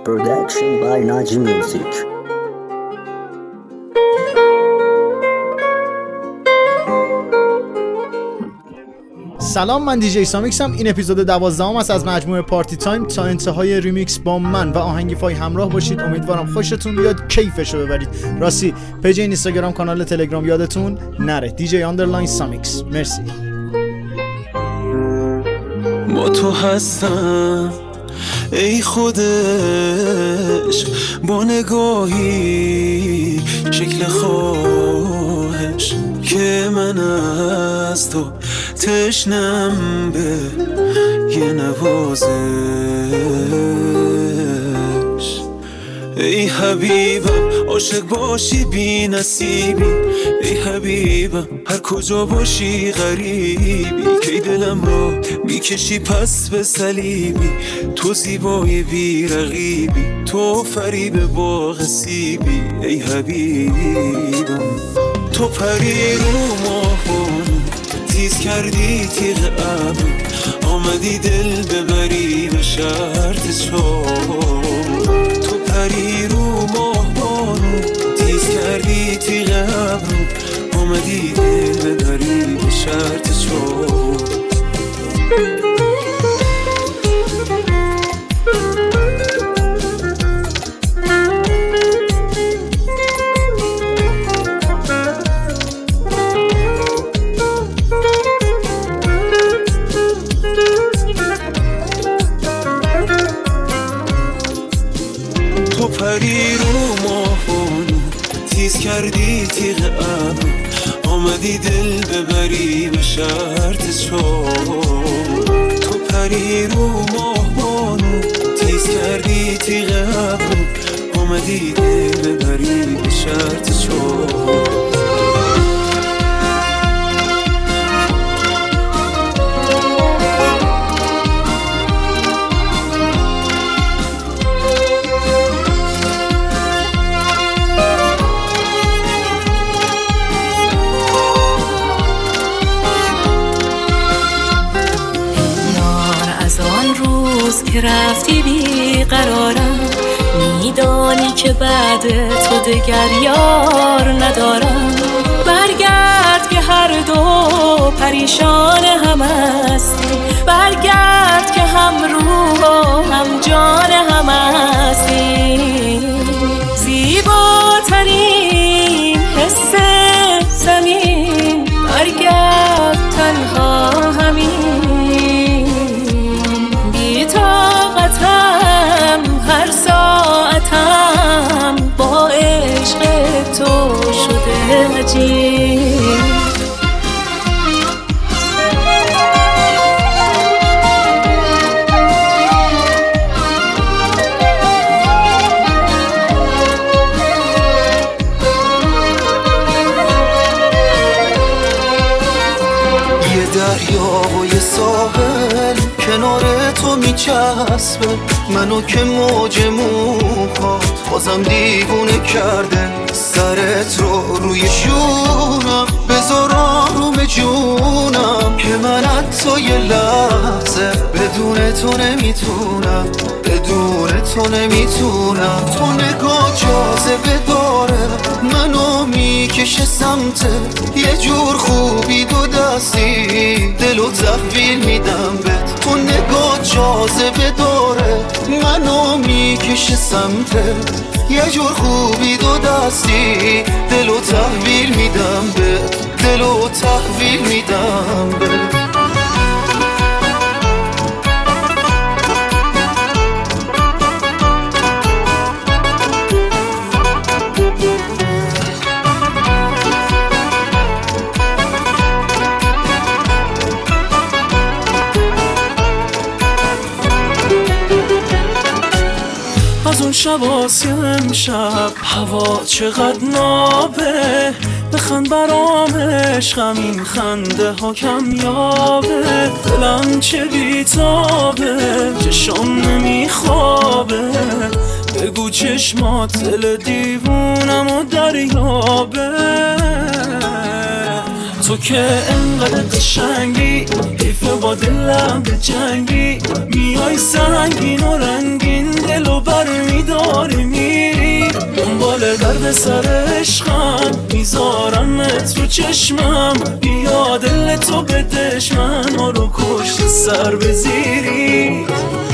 Production by Naji Music. سلام، من دیجی سامیکسم. این اپیزود 12 است از مجموعه پارتی تایم. تا انتهای ریمیکس با من و آهنگ فای همراه باشید. امیدوارم خوشتون بیاد، کیفشو ببرید. راستی پیج اینستاگرام، کانال تلگرام یادتون نره، دیجی _ سامیکس. مرسی. با تو هستم ای خودش، با نگاهی شکل خواهش که من از تو تشنم به یه نوازش. ای حبیبم عاشق باشی بی نصیبی، ای حبیبم هر کجا باشی غریبی، کی دلم رو میکشی پس به صلیبی، تو زیبای بی رقیبی، تو فریب باغ سیبی. ای حبیبم تو پری رو ماهون، تیز کردی تیغ ابر، آمدی دل ببری به شرط چار. تو پری رو ماهون، تیز کردی تیغ ابر، آمدی دل ببری به شرط چار. تو پری رو ماهون، تیز کردی تیغ ابر، آمدی دل ببری به شرط چار. تو پری رو ماهون، تیز کردی تیغ ابر، آمدی دل ببری به شرط چار. که رفتی بی قرارم، میدانی که بعد تو دگر یار ندارم. برگرد که هر دو پریشان هم هستیم، برگرد که هم روح و هم جان هم هستیم. زیباترین حس زمین، برگرد تنها همین. طاقتم هر ساعتم با عشق تو شده عجیب. یه دریا و یه ساحل کنار تو میچسبه منو که موج موهات بازم دیوونه کرده. سرت رو روی شونم بذار آروم جونم، که من حتی یه لحظه بدون تو نمیتونم، بدون تو نمیتونم. تو نگاه جاذبه داره منو میکشه سمت یه جور خوبی، دو دستی دلو تحویل میدم بهت. تو نگاه جاذبه داره منو میکشه سمت یه جور خوبی، دو دستی دلو تحویل میدم بهت، دلو تحویل میدم بهت. از اون شب آسی امشب هوا چقدر نابه، بخند برام عشقم این خنده ها کمیابه. دلم چه بیتابه چشم نمیخوابه، بگو چشمات دل دیوونم و دریابه. تو که انقدر قشنگی، حیف با دلم به جنگی، میای سنگین و رنگین دلو بر میداری. درد سر عشقم میذارمت رو چشمم، بیا دل تو به دشمن ها رو کشت سر بزیری.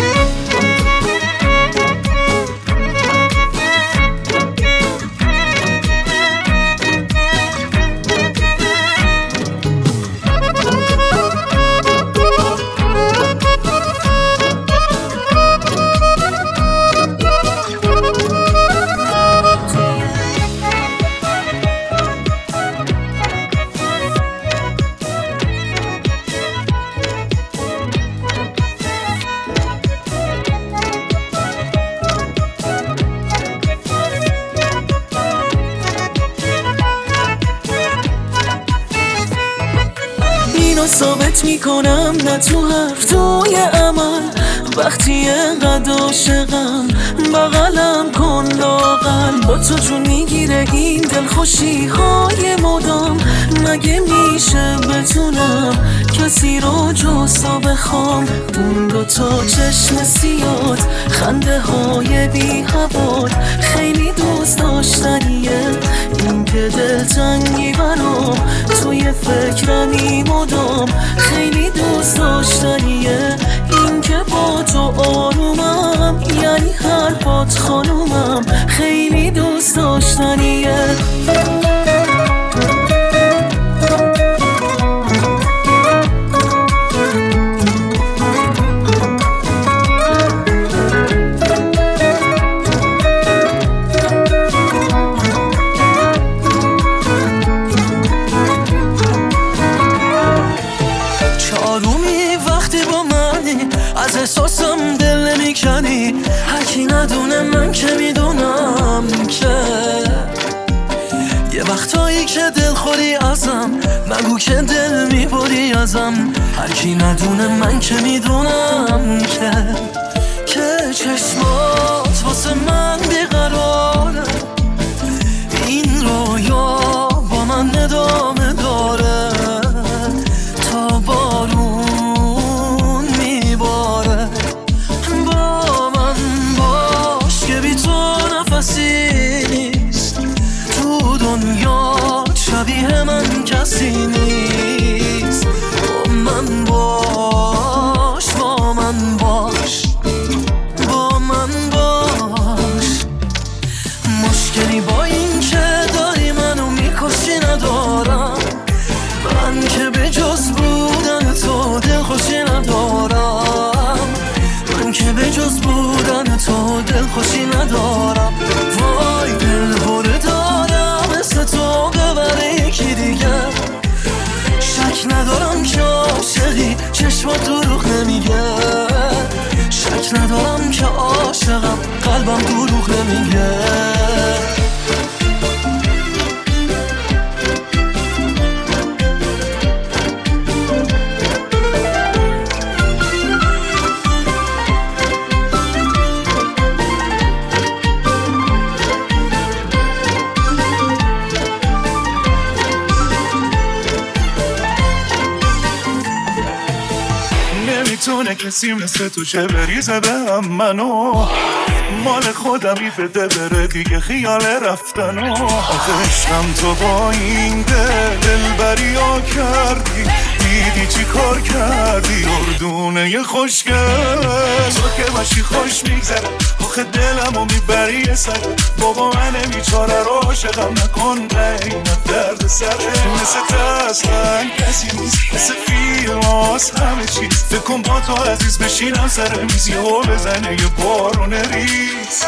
ثابت میکنم نه تو حرف توی عمل، وقتی انقدر عاشقم بغلم کن لاغل. با تو جون میگیره این دلخوشی های مدام، مگه میشه بتونم کسی رو جز تو بخوام؟ اون دو تا چشم سیاد خنده های بی هواد خیلی دوست داشتنیه، این که دلتنگی برام توی فکرمی مدام خیلی دوست داشتنیه، این که با تو آرومم یعنی حرفات خانومم خیلی دوست داشتنیه. احساسم دل نمیکنی، هرکی ندونه من که میدونم که یه وقتایی که دل خوری ازم مگو که دل میبری ازم، هرکی ندونه من که میدونم که چشمات واسه من بیقراره، این رویا با من ادامه داره تا بارون نیست تو دنیا شبیه من کسی نیست. با من باش با من باش با من باش، مشکلی با این که داری منو میکشی ندارم، من که به جز بودن تو دلخوشی ندارم، من که به جز بودن تو دلخوشی ندارم. وای دل بره دارم مثل تو ببره یکی دیگه، شک ندارم که عاشقی چشمات دروغ نمیگه، شک ندارم که عاشقم قلبم دروغ نمیگه. نمیتونه کسی مثل تو چه بریزه به هم منو، مال خودمی بده بره دیگه خیال رفتنو. آخه عشقم تو با این دل بریا کردی، دیدی چی کار کردی اردونه خوشگل، تو که باشی خوش میگذره آخه دلمو میبری یه سر، بابا من بیچاره رو عاشقم نکن قیمت درد سره، مثل اصلا کسی نیست مثل فیلماس همه چیز، فکر کن با تو عزیز بشینم سر میزی و بزنه یه بارون ریز.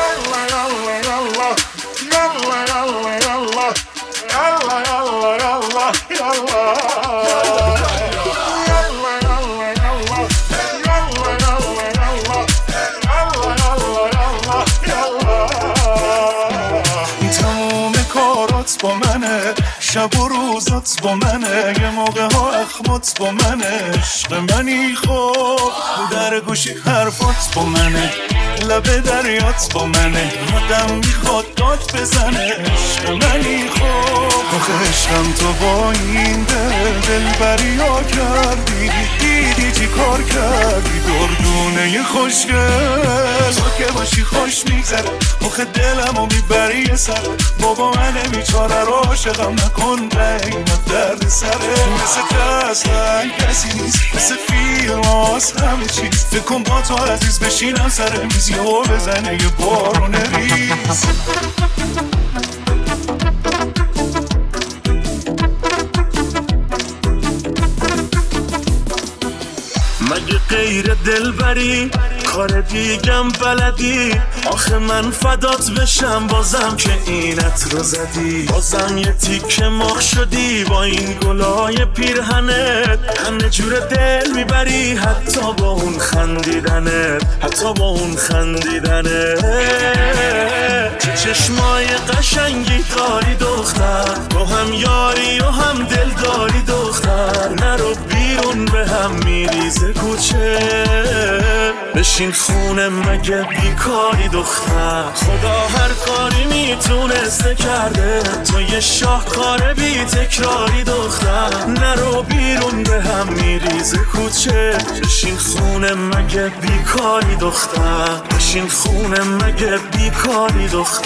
تمام کارات با منه، شب و روزات با منه، یه موقع ها اخمات با منه، عشق منی خوب در گوشی حرفات با منه، لب دریات با منه، آدم میخواد داد بزنه، عشق منی خوب. آخه عشقم تو با این دل بریا کردی، دیدی چی کار کردی دردونه خوشگل، تو که باشی خوش میگذره آخه دلمو میبری سر بابا من بیچاره رو عاشقم نکن قیمت درد سره مثل اصلا کسی نیست مثل فیلم هاست همه چیز فکر کن با تو عزیز بشینم سر میزی و بزنه یه بارون ریز مگه غیر دلبری کار دیگم بلدی آخه من فدات بشم بازم که اینت رو زدی بازم یه تیکه مخ شدی با این گلای پیرهنت همه جور دل میبری حتی با اون خندیدنت حتی با اون خندیدنت چه چشمای قشنگی داری دختر با هم یاری و هم دل داری دختر نرو بیرون به هم میریزه کوچه بشین خونه مگه بیکاری دختر خدا هر کاری میتونسته کرده تو یه شاهکار بی تکراری دختر نرو بیرون به هم میریزه کوچه بشین خونه مگه بیکاری دختر بشین خونه مگه بیکاری دختر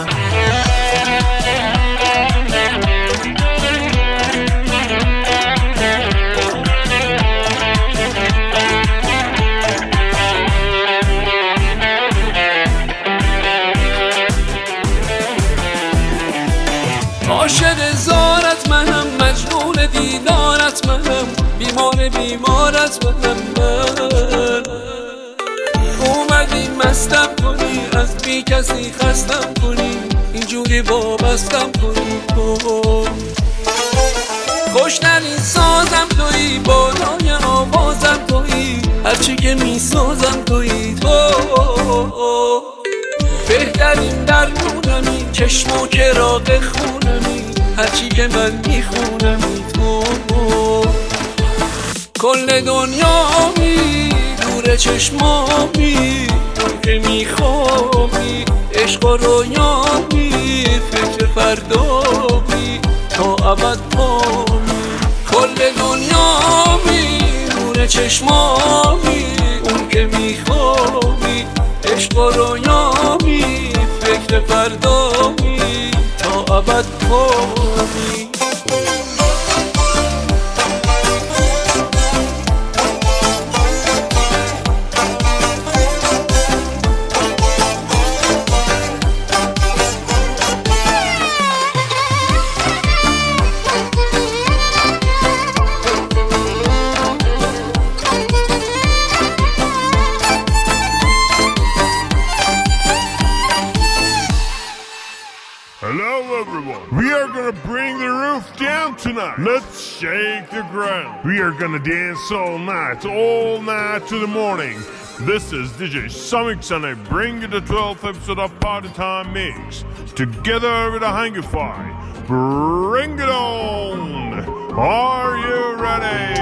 عاشق زارت منم مجنون دیدارت منم بیمارت منم من اومدی مستم کنی از بی کسی خستم کنی اینجوری وابستم کنی خوشترین سازم تویی بالای آوازم تویی هرچی که میسازم تویی تو بهترین درمونمی چشم و چراغ خونمی هرچی که من میخونمی تو کل دنیامی دور چشمامی تو که میخوابی عشق و رویامی فکر فردامی تا ابد پامی کل دنیامی دور چشمامی اون که میخوابی عشق و رویامی فکر فردامی تا ابد پامی Hello everyone, we are gonna bring the roof down tonight. Let's shake the ground. We are gonna dance all night to the morning. This is DJ Summix and I bring you the 12th episode of Party Time Mix. Together with a Hangify. Bring it on! Are you ready?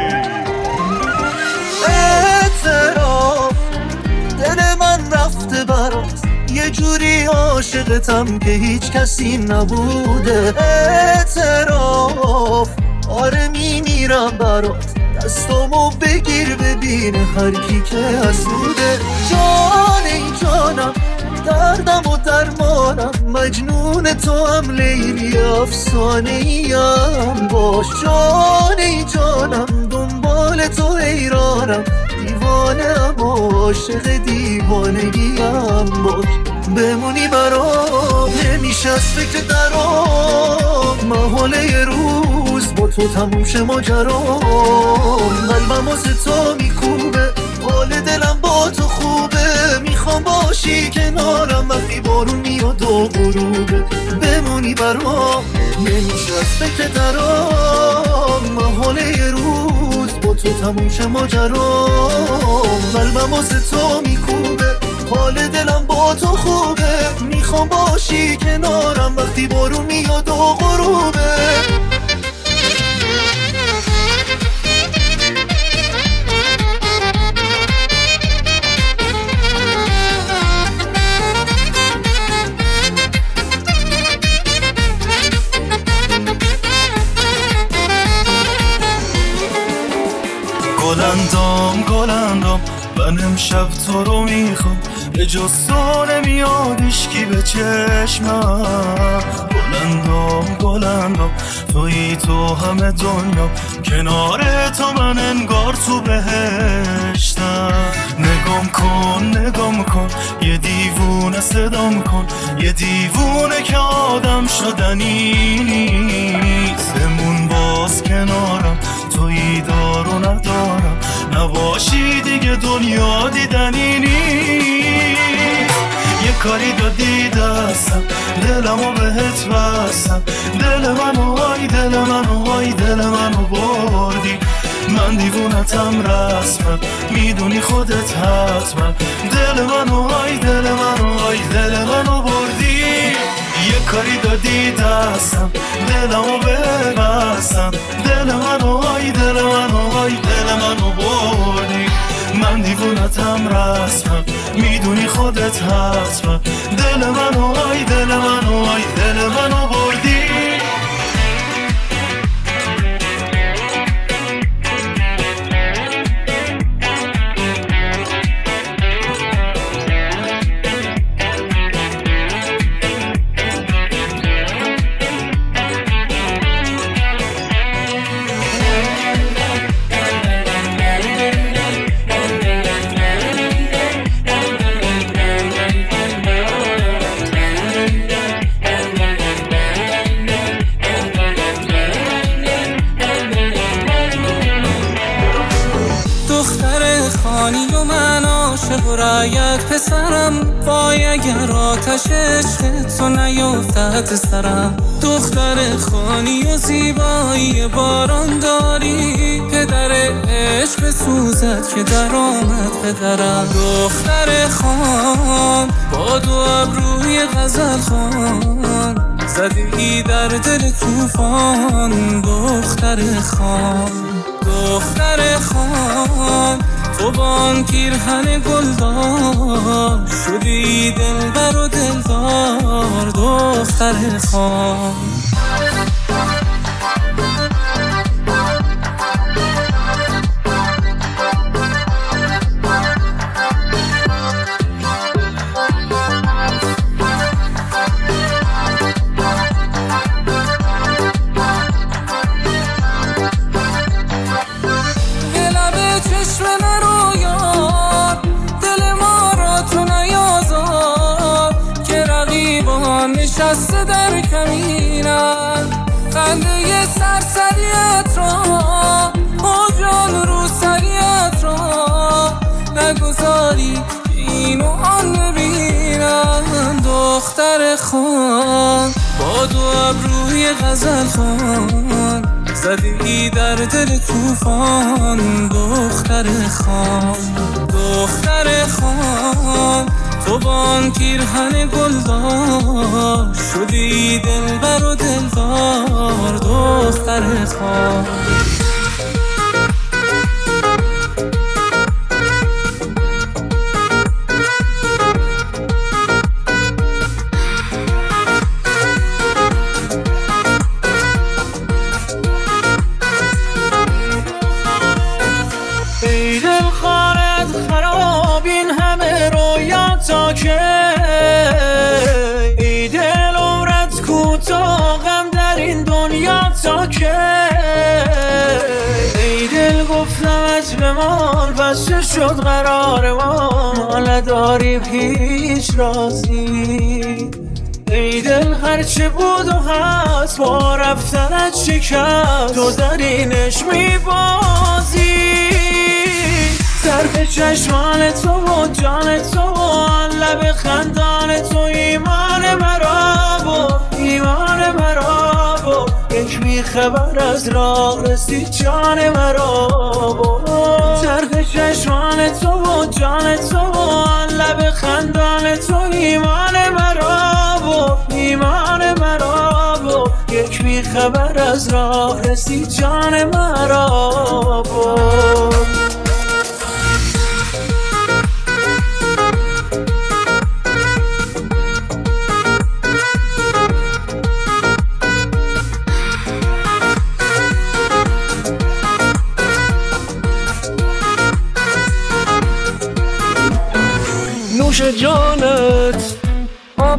اعتراف دل من رفته برات یه جوری عاشقتم که هیچ کسی نبوده اعتراف آره میمیرم برات دستامو بگیر ببین هر کی که حسوده جان ای جانم دردم و درمانم مجنون تو هم لیلی افسانه ایم باش جان ای جانم دنبال تو حیرانم دیوانم عاشق دیوانگیم باش بمونی برام نمیشه از فکر درام محاله یه روز با تو تموم شه ماجرام قلبم واسه تو میکوبه حال دلم با تو خوبه میخوام باشی کنارم وقتی بارون میاد و غروبه بمونی برام نمیشه از فکر درام محاله یه روز با تو تموم شه ماجرام قلبم واسه تو میکوبه حال دلم با تو خوبه میخوام باشی کنارم وقتی بارون میاد و غروبه گلندام من امشب تو رو میخوام به جز تو نمیادش کی به چشمم. بلندم تویی تو همه دنیا، کنار تو من انگار تو بهشتم. نگام کن یه دیوونه صدام کن، یه دیوونه که آدم شدنی نیست. بمون باز کنارم تویی دار و ندارم، نباشی دیگه دنیا دیدنی نیست. یه کاری دادی دستم دلمو بهت بستم، دل منو بردی. من دیوونتم رسما میدونی خودت حتما، دل منو بردی. یه کاری دادی دستم دلمو ببستم، دل منو بردی. من دیوونتم رسما میدونی خودت حتما، دل منو بردی. پسرم وای اگر آتش عشق تو نیفتد سرم. دختر خانی و زیبایی باران داری، پدر عشق سوزد که در آمد پدرم. دختر خان با دو ابروی غزل خان، زدی در دل طوفان. دختر خان تو بان پیرهن گلدار، شدی دلبر و دلدار. دختر خان نشسته در کمینم، خنده سرسریت را و جان رو سریت را نگذاری این و آن ببینم. دختر خان با دو ابروی غزل خان، زدی در دل طوفان. دختر خان تو بان پیرهن گلدار، شدی دلبر و دلدار. دختر خان ای دل خانت خراب این همه رویا تا که، ای دل عمرت کوتاه غم در این دنیا تا که. ای دل گفتمت بمان بسته شد قرار ما نداریم هیچ رازی. ای دل هرچه بود و هست با رفتنت شکست، تو در اینش میبازی. طرف چشمان تو و جان تو و آن لب خندان تو، ایمان مرا بود. یک بیخبر از راه رسید جان مرا بود. طرف چشمان تو و جان تو و آن لب خندان تو، ایمان مرا بود. یک بیخبر از راه رسید جان مرا بود. نوش جان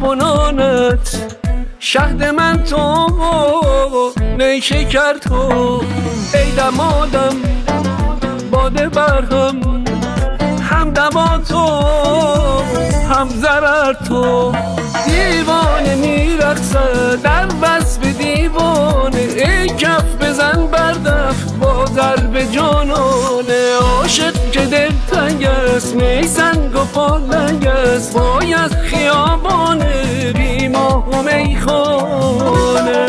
جوانانت، شهد من تو نیشکر تو، ای دمادم باده برهم، هم دوا تو هم ضرر تو. دیوانه میرقصد در وصف دیوانه، ای کف بزن بردف با ضرب جانانه. عاشق که دل تنگ است می سنگ و پالنگ است، باید خیابانه بی ماه و میخانه.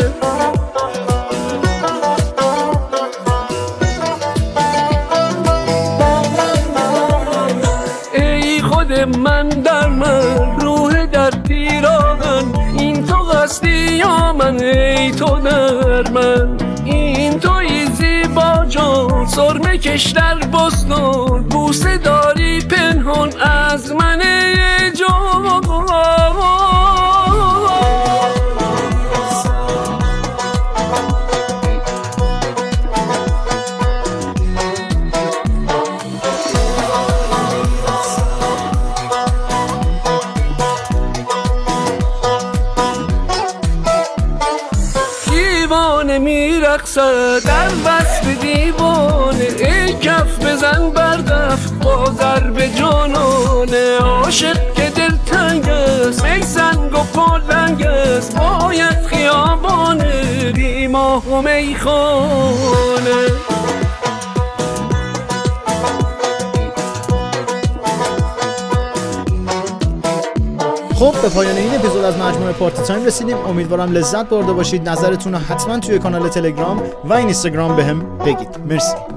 من در من روح در پیراهن، این تو قصدی یا من ای تو در من. این توی زیبا جان سرمه کش در بستان، بوسه داری پنهان از من ای جان. میرقصد در وصف دیوانه، ای کف بزن بردف با ضرب جانانه. عاشق که دل تنگ است می سنگ و پالنگ است، باید خیابانه بی ماه و میخانه. خب به پایان این اپیزود از مجموعه پارتی تایم رسیدیم. امیدوارم لذت برده باشید. نظرتون رو حتما توی کانال تلگرام و اینستاگرام بهم بگید. مرسی.